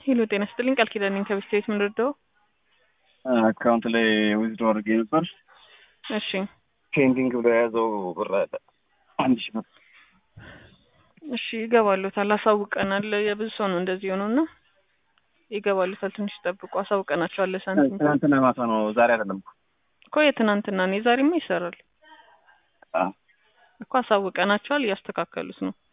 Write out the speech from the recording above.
ሄሎ ጤና ይስጥልኝ ቃል ኪዳን ነኝ ከቤስቴት ምን ልርዳው? አካውንት ላይ ዊዝድሮ አድርጌ ነበር። እሺ ፔንዲንግ ብሎ የያዘው ብር አለ 1000 ብር። እሺ ይገባሉታል። አሳውቀናል። የብዙ ሰው ነው እንደዚህ ሆነውና ይገባሉታል። ትንሽ ጠብቁ። አሳውቀናቸዋል። ሳንቲም ትናንትና ማታ ነው ዛሬ አይደለም እኮ የትናንትና ነው። ዛሬማ ይሰራል እኮ አሳውቀናቸዋል። እያስተካከሉት ነው።